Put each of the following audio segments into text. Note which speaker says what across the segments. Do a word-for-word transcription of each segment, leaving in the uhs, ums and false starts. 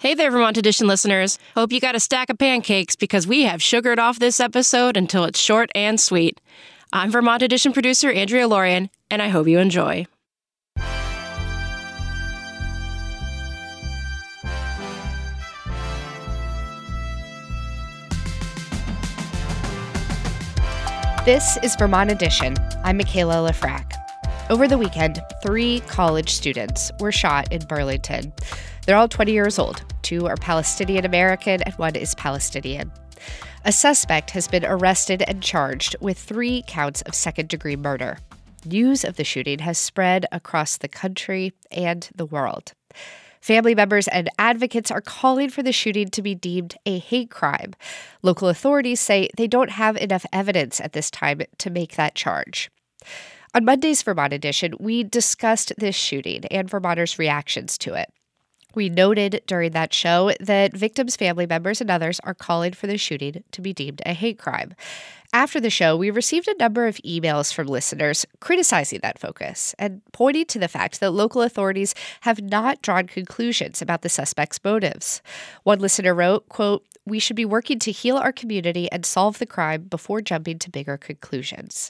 Speaker 1: Hey there, Vermont Edition listeners. Hope you got a stack of pancakes because we have sugared off this episode until it's short and sweet. I'm Vermont Edition producer Andrea Lorian, and I hope you enjoy.
Speaker 2: This is Vermont Edition. I'm Michaela Lafrac. Over the weekend, three college students were shot in Burlington. They're all twenty years old. Two are Palestinian American and one is Palestinian. A suspect has been arrested and charged with three counts of second-degree murder. News of the shooting has spread across the country and the world. Family members and advocates are calling for the shooting to be deemed a hate crime. Local authorities say they don't have enough evidence at this time to make that charge. On Monday's Vermont Edition, we discussed this shooting and Vermonters' reactions to it. We noted during that show that victims' family members and others are calling for the shooting to be deemed a hate crime. After the show, we received a number of emails from listeners criticizing that focus and pointing to the fact that local authorities have not drawn conclusions about the suspect's motives. One listener wrote, quote, "We should be working to heal our community and solve the crime before jumping to bigger conclusions."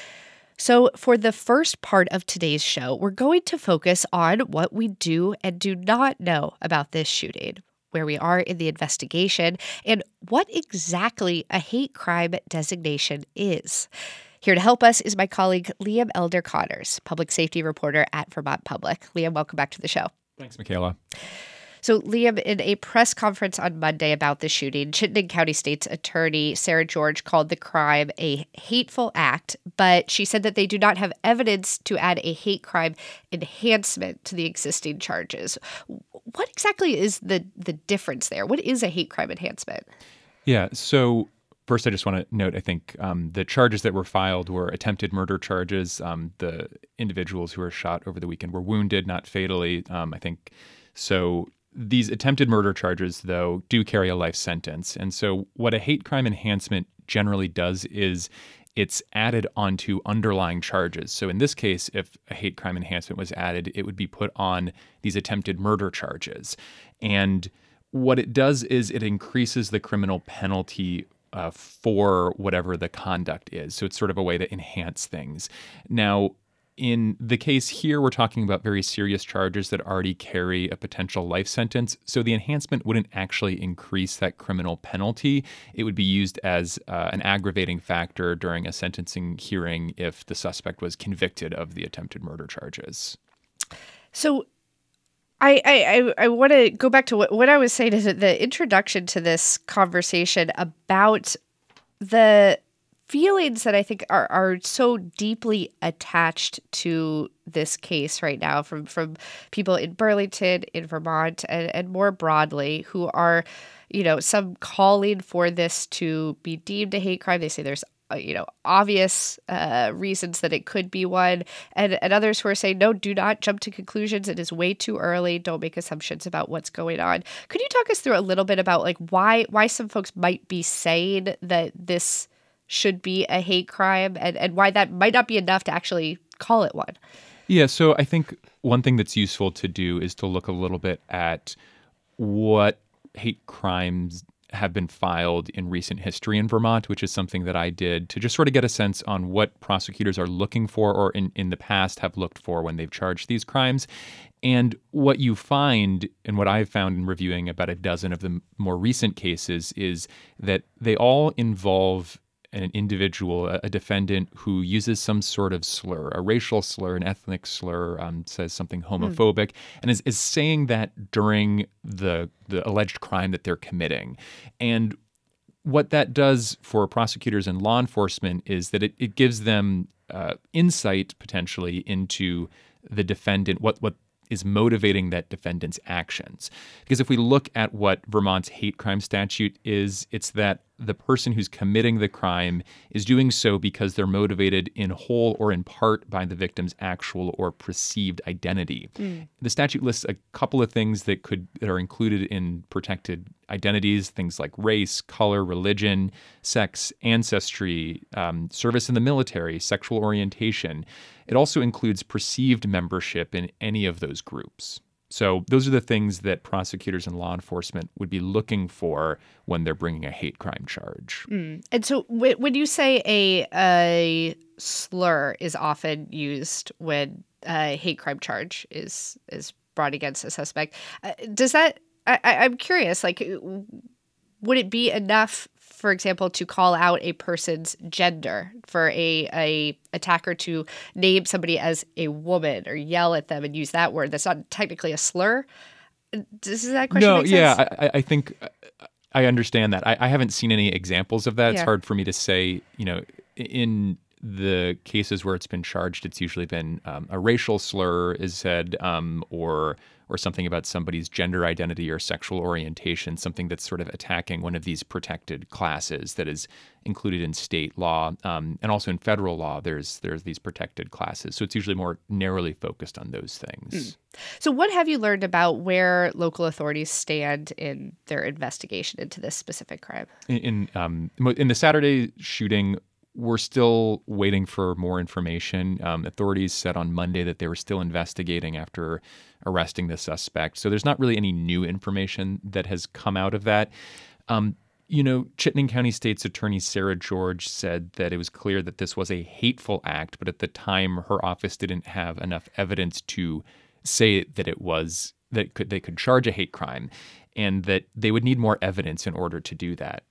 Speaker 2: So for the first part of today's show, we're going to focus on what we do and do not know about this shooting, where we are in the investigation, and what exactly a hate crime designation is. Here to help us is my colleague Liam Elder Connors, public safety reporter at Vermont Public. Liam, welcome back to the show.
Speaker 3: Thanks, Michaela.
Speaker 2: So, Liam, in a press conference on Monday about the shooting, Chittenden County State's Attorney Sarah George called the crime a hateful act, but she said that they do not have evidence to add a hate crime enhancement to the existing charges. What exactly is the, the difference there? What is a hate crime enhancement?
Speaker 3: Yeah, so first I just want to note, I think um, the charges that were filed were attempted murder charges. Um, the individuals who were shot over the weekend were wounded, not fatally, um, I think. So these attempted murder charges, though, do carry a life sentence. And so what a hate crime enhancement generally does is it's added onto underlying charges. So in this case, if a hate crime enhancement was added, it would be put on these attempted murder charges. And what it does is it increases the criminal penalty uh, for whatever the conduct is. So it's sort of a way to enhance things. Now, in the case here, we're talking about very serious charges that already carry a potential life sentence. So the enhancement wouldn't actually increase that criminal penalty. It would be used as uh, an aggravating factor during a sentencing hearing if the suspect was convicted of the attempted murder charges.
Speaker 2: So I I, I want to go back to what, what I was saying is that the introduction to this conversation about the feelings that I think are, are so deeply attached to this case right now from, from people in Burlington, in Vermont, and, and more broadly, who are, you know, some calling for this to be deemed a hate crime. They say there's, uh, you know, obvious uh, reasons that it could be one, and, and others who are saying, no, do not jump to conclusions. It is way too early. Don't make assumptions about what's going on. Could you talk us through a little bit about like why why some folks might be saying that this should be a hate crime and, and why that might not be enough to actually call it one?
Speaker 3: Yeah, so I think one thing that's useful to do is to look a little bit at what hate crimes have been filed in recent history in Vermont, which is something that I did to just sort of get a sense on what prosecutors are looking for or in, in the past have looked for when they've charged these crimes. And what you find, and what I've found in reviewing about a dozen of the more recent cases, is that they all involve an individual, a defendant who uses some sort of slur, a racial slur, an ethnic slur, um, says something homophobic, mm. and is, is saying that during the the alleged crime that they're committing. And what that does for prosecutors and law enforcement is that it, it gives them uh, insight potentially into the defendant, what what is motivating that defendant's actions. Because if we look at what Vermont's hate crime statute is, it's that the person who's committing the crime is doing so because they're motivated in whole or in part by the victim's actual or perceived identity. Mm. The statute lists a couple of things that could that are included in protected identities, things like race, color, religion, sex, ancestry, um, service in the military, sexual orientation. It also includes perceived membership in any of those groups. So those are the things that prosecutors and law enforcement would be looking for when they're bringing a hate crime charge.
Speaker 2: Mm. And so w- when you say a, a slur is often used when a hate crime charge is is brought against a suspect, uh, does that, I, I'm curious, like, would it be enough, for example, to call out a person's gender, for a, a attacker to name somebody as a woman or yell at them and use that word? That's not technically a slur. Does that question
Speaker 3: no,
Speaker 2: make sense?
Speaker 3: yeah, I, I think I understand that. I, I haven't seen any examples of that. It's
Speaker 2: Yeah.
Speaker 3: hard for me to say, you know, in the cases where it's been charged, it's usually been um, a racial slur is said, um, or or something about somebody's gender identity or sexual orientation, something that's sort of attacking one of these protected classes that is included in state law, um, and also in federal law. There's there's these protected classes, so it's usually more narrowly focused on those things.
Speaker 2: Mm. So, what have you learned about where local authorities stand in their investigation into this specific crime?
Speaker 3: In in, um, in the Saturday shooting, we're still waiting for more information. Um, authorities said on Monday that they were still investigating after arresting the suspect. So there's not really any new information that has come out of that. Um, you know, Chittenden County State's Attorney Sarah George said that it was clear that this was a hateful act, but at the time her office didn't have enough evidence to say that it was, that could, they could charge a hate crime, and that they would need more evidence in order to do that.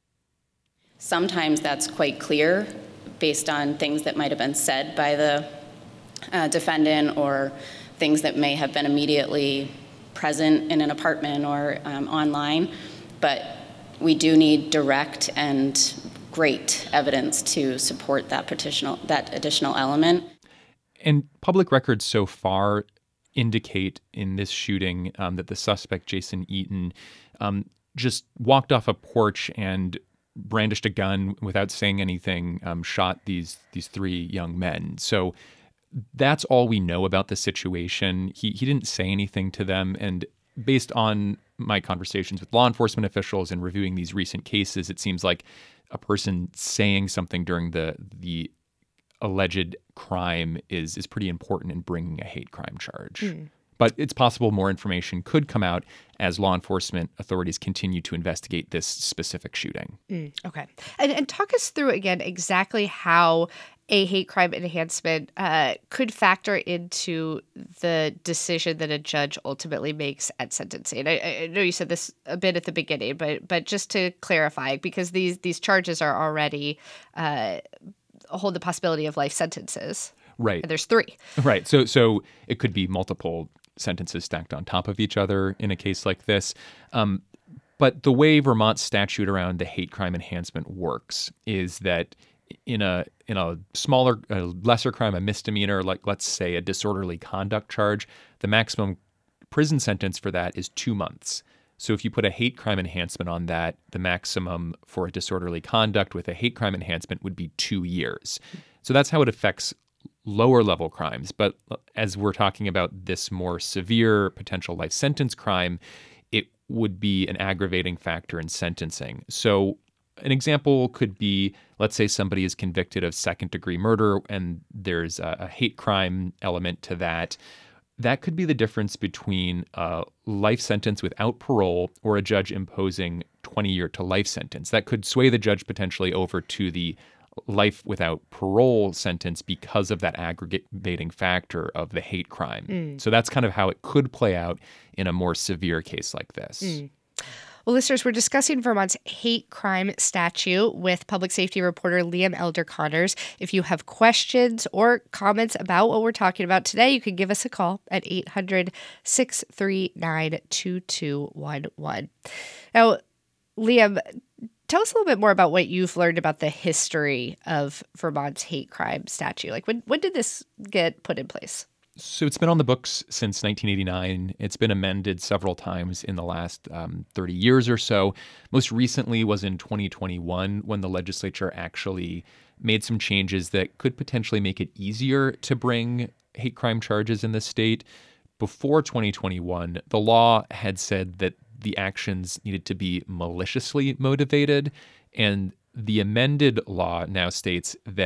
Speaker 4: Sometimes that's quite clear based on things that might have been said by the uh, defendant, or things that may have been immediately present in an apartment or um, online. But we do need direct and great evidence to support that petitional, that additional element.
Speaker 3: And public records so far indicate in this shooting um, that the suspect, Jason Eaton, um, just walked off a porch and brandished a gun without saying anything, um, shot these these three young men. So that's all we know about the situation. He he didn't say anything to them, and based on my conversations with law enforcement officials and reviewing these recent cases, it seems like a person saying something during the the alleged crime is is pretty important in bringing a hate crime charge. Mm. But it's possible more information could come out as law enforcement authorities continue to investigate this specific shooting.
Speaker 2: Mm, okay. And, and talk us through again exactly how a hate crime enhancement uh, could factor into the decision that a judge ultimately makes at sentencing. I, I know you said this a bit at the beginning, but but just to clarify, because these these charges are already uh, hold the possibility of life sentences.
Speaker 3: Right.
Speaker 2: And there's three.
Speaker 3: Right. So so it could be multiple sentences stacked on top of each other in a case like this. Um, but the way Vermont's statute around the hate crime enhancement works is that in a in a smaller, a lesser crime, a misdemeanor, like let's say a disorderly conduct charge, the maximum prison sentence for that is two months. So if you put a hate crime enhancement on that, the maximum for a disorderly conduct with a hate crime enhancement would be two years. So that's how it affects lower level crimes. But as we're talking about this more severe potential life sentence crime, it would be an aggravating factor in sentencing. So an example could be, let's say somebody is convicted of second degree murder and there's a, a hate crime element to that. That could be the difference between a life sentence without parole or a judge imposing twenty year to life sentence. That could sway the judge potentially over to the life without parole sentence because of that aggravating factor of the hate crime. Mm. So that's kind of how it could play out in a more severe case like this.
Speaker 2: Mm. Well, listeners, we're discussing Vermont's hate crime statute with public safety reporter Liam Elder Connors. If you have questions or comments about what we're talking about today, you can give us a call at eight hundred, six three nine, two two one one. Now, Liam, tell us a little bit more about what you've learned about the history of Vermont's hate crime statute. Like, when when did this get put in place?
Speaker 3: So it's been on the books since nineteen eighty-nine. It's been amended several times in the last um, thirty years or so. Most recently was in twenty twenty-one when the legislature actually made some changes that could potentially make it easier to bring hate crime charges in the state. Before twenty twenty-one, the law had said that the actions needed to be maliciously motivated, and the amended law now states that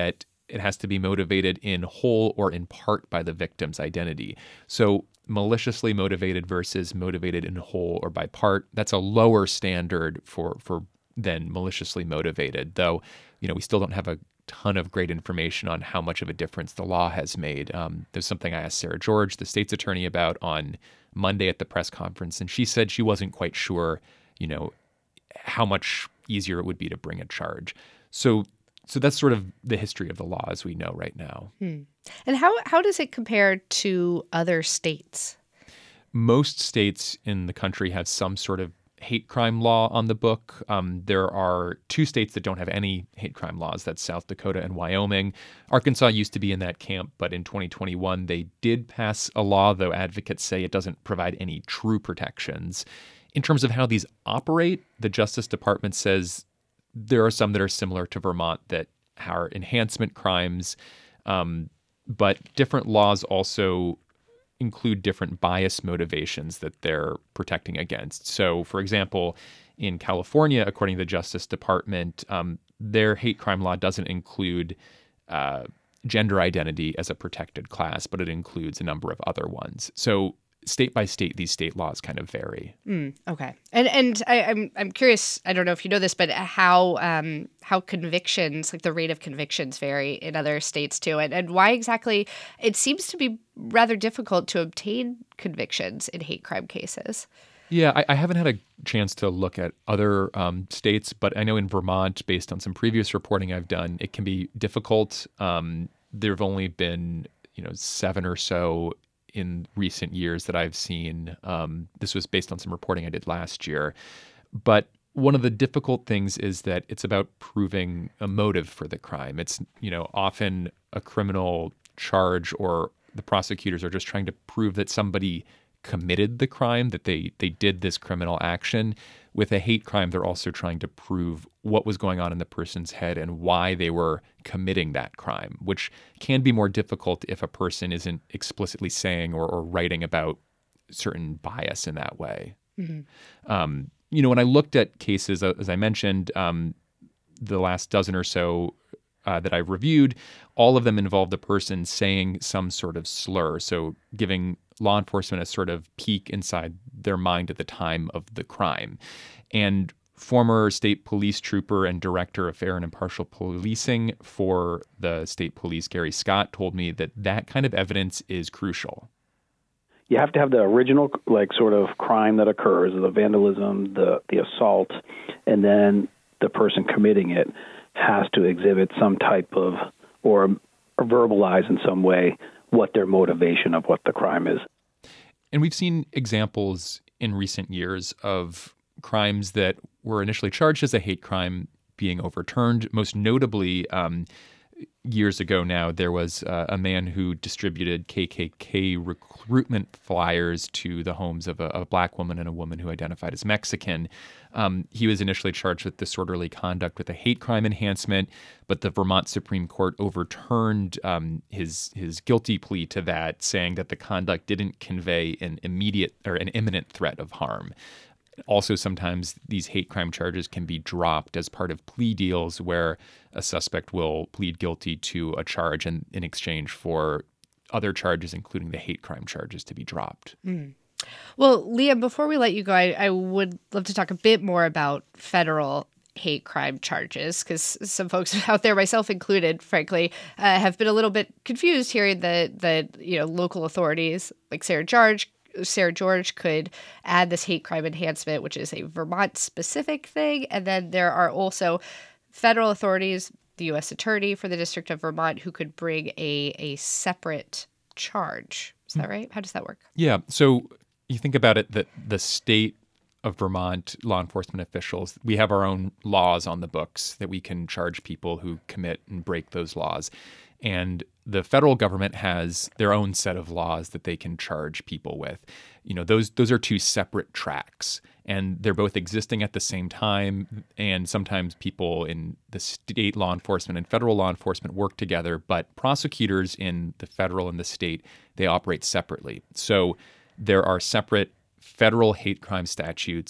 Speaker 3: it has to be motivated in whole or in part by the victim's identity. So maliciously motivated versus motivated in whole or by part, that's a lower standard for for than maliciously motivated, though, you know, we still don't have a ton of great information on how much of a difference the law has made. Um, there's something I asked Sarah George, the state's attorney, about on Monday at the press conference, and she said she wasn't quite sure, you know, how much easier it would be to bring a charge. So so that's sort of the history of the law as we know right now.
Speaker 2: Hmm. And how how does it compare to other states?
Speaker 3: Most states in the country have some sort of hate crime law on the book. Um, there are two states that don't have any hate crime laws. That's South Dakota and Wyoming. Arkansas used to be in that camp, but in twenty twenty-one, they did pass a law, though advocates say it doesn't provide any true protections. In terms of how these operate, the Justice Department says there are some that are similar to Vermont that are enhancement crimes, um, but different laws also include different bias motivations that they're protecting against. So, for example, in California, according to the Justice Department, um, their hate crime law doesn't include uh, gender identity as a protected class, but it includes a number of other ones. So state by state, these state laws kind of vary.
Speaker 2: Mm, okay. And and I, I'm I'm curious, I don't know if you know this, but how um, how convictions, like the rate of convictions vary in other states too, and, and why exactly it seems to be rather difficult to obtain convictions in hate crime cases.
Speaker 3: Yeah, I, I haven't had a chance to look at other um, states, but I know in Vermont, based on some previous reporting I've done, it can be difficult. Um, there have only been, you know, seven or so in recent years that I've seen. Um, this was based on some reporting I did last year. But one of the difficult things is that it's about proving a motive for the crime. It's, you know, often a criminal charge, or the prosecutors are just trying to prove that somebody committed the crime, that they they did this criminal action. With a hate crime, they're also trying to prove what was going on in the person's head and why they were committing that crime, which can be more difficult if a person isn't explicitly saying or, or writing about certain bias in that way. Mm-hmm. Um, you know, when I looked at cases, as I mentioned, um, the last dozen or so uh, that I've reviewed, all of them involved a person saying some sort of slur, so giving law enforcement a sort of peek inside their mind at the time of the crime. And former state police trooper and director of fair and impartial policing for the state police, Gary Scott, told me that that kind of evidence is crucial.
Speaker 5: You have to have the original, like, sort of crime that occurs, the vandalism, the, the assault, and then the person committing it has to exhibit some type of, or, or verbalize in some way what their motivation of what the crime is.
Speaker 3: And we've seen examples in recent years of crimes that were initially charged as a hate crime being overturned. Most notably, um, years ago now, there was uh, a man who distributed K K K recruitment flyers to the homes of a, a black woman and a woman who identified as Mexican. Um, he was initially charged with disorderly conduct with a hate crime enhancement, but the Vermont Supreme Court overturned um, his his guilty plea to that, saying that the conduct didn't convey an immediate or an imminent threat of harm. Also, sometimes these hate crime charges can be dropped as part of plea deals where a suspect will plead guilty to a charge in, in exchange for other charges, including the hate crime charges, to be dropped.
Speaker 2: Mm. Well, Liam, before we let you go, I, I would love to talk a bit more about federal hate crime charges, because some folks out there, myself included, frankly, uh, have been a little bit confused hearing that, that you know, local authorities like Sarah George Sarah George could add this hate crime enhancement, which is a Vermont-specific thing. And then there are also federal authorities, the U S Attorney for the District of Vermont, who could bring a, a separate charge. Is that right? How does that work?
Speaker 3: Yeah. So you think about it, that the state of Vermont law enforcement officials, we have our own laws on the books that we can charge people who commit and break those laws. And the federal government has their own set of laws that they can charge people with. You know, those those are two separate tracks, and they're both existing at the same time. And sometimes people in the state law enforcement and federal law enforcement work together, but prosecutors in the federal and the state, they operate separately. So there are separate federal hate crime statutes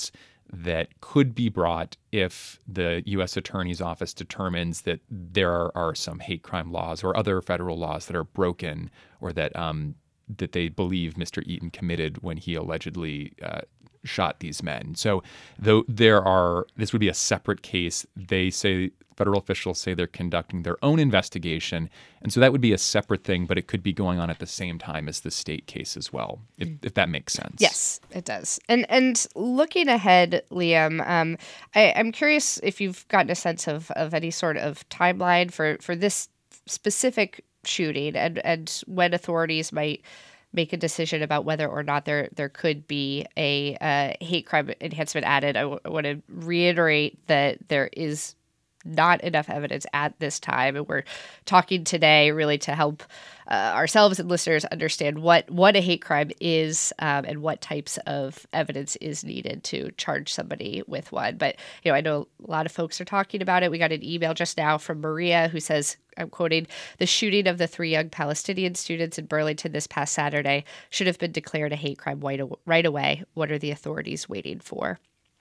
Speaker 3: that could be brought if the U S Attorney's Office determines that there are, are some hate crime laws or other federal laws that are broken, or that um, that they believe Mister Eaton committed when he allegedly uh, shot these men. So though there are, this would be a separate case. They say, federal officials say they're conducting their own investigation. And so that would be a separate thing, but it could be going on at the same time as the state case as well, if, mm. if that makes sense.
Speaker 2: Yes, it does. And and looking ahead, Liam, um, I, I'm curious if you've gotten a sense of, of any sort of timeline for, for this specific shooting, and, and when authorities might make a decision about whether or not there there could be a uh, hate crime enhancement added. I, w- I want to reiterate that there is not enough evidence at this time, and we're talking today really to help uh, ourselves and listeners understand what what a hate crime is, um, and what types of evidence is needed to charge somebody with one. But you know, I know a lot of folks are talking about it. We got an email just now from Maria who says, I'm quoting, "The shooting of the three young Palestinian students in Burlington this past Saturday should have been declared a hate crime right away. What are the authorities waiting for?"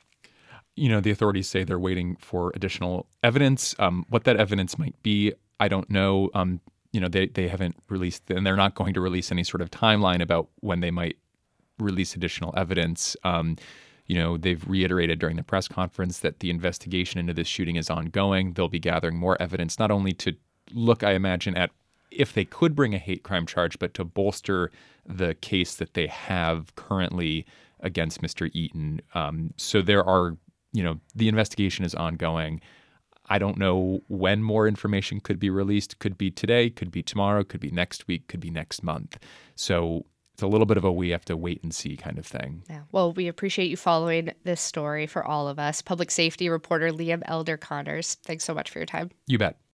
Speaker 3: You know, the authorities say they're waiting for additional evidence. Um, what that evidence might be, I don't know. Um, you know, they, they haven't released, and they're not going to release any sort of timeline about when they might release additional evidence. Um, you know, they've reiterated during the press conference that the investigation into this shooting is ongoing. They'll be gathering more evidence, not only to look, I imagine, at if they could bring a hate crime charge, but to bolster the case that they have currently against Mister Eaton. Um, so there are, you know, the investigation is ongoing. I don't know when more information could be released. Could be today, could be tomorrow, could be next week, could be next month. So it's a little bit of a we have to wait and see kind of thing.
Speaker 2: Yeah. Well, we appreciate you following this story for all of us. Public safety reporter Liam Elder Connors, thanks so much for your time.
Speaker 3: You bet.